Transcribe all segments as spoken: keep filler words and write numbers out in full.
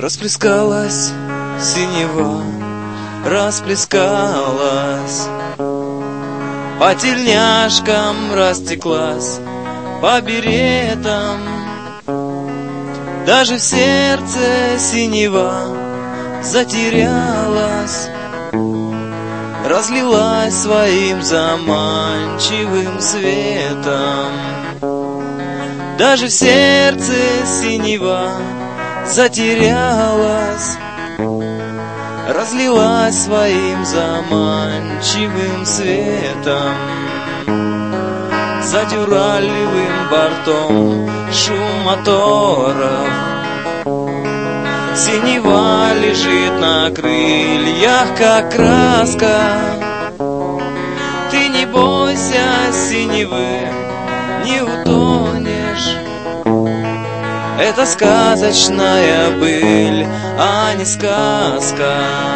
Расплескалась синева, расплескалась, по тельняшкам растеклась, по беретам. Даже в сердце синева затерялась, разлилась своим заманчивым светом. Даже в сердце синева затерялась, разлилась своим заманчивым светом. За дюралевым бортом шум моторов, синева лежит на крыльях, как краска. Ты не бойся синевы, не утонешь. Это сказочная быль, а не сказка.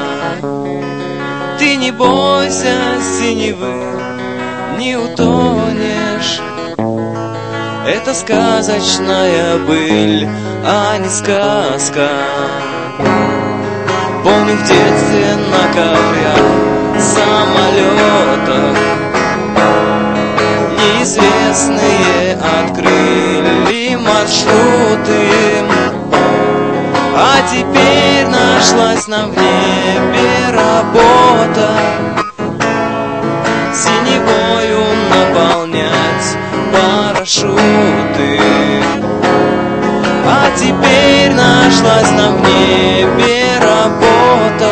Ты не бойся синевы, не утонешь. Это сказочная быль, а не сказка. Помню в детстве на коврях, самолетах неизвестные открыли маршруты. А теперь нашлась нам в небе работа, синевою наполнять парашюты. А теперь нашлась нам в небе работа,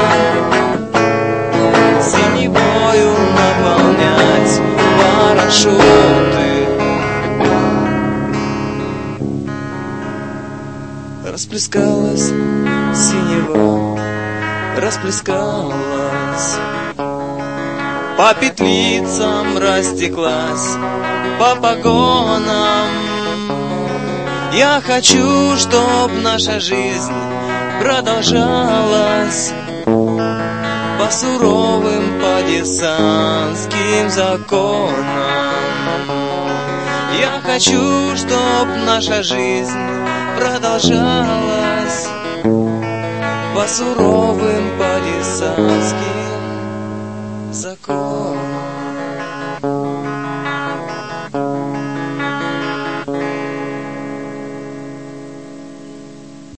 синевою наполнять парашюты. Расплескалась синева, расплескалась, по петлицам растеклась, по погонам. Я хочу, чтоб наша жизнь продолжалась по суровым, по десантским законам. Я хочу, чтоб наша жизнь продолжалась по суровым, по десантским законам.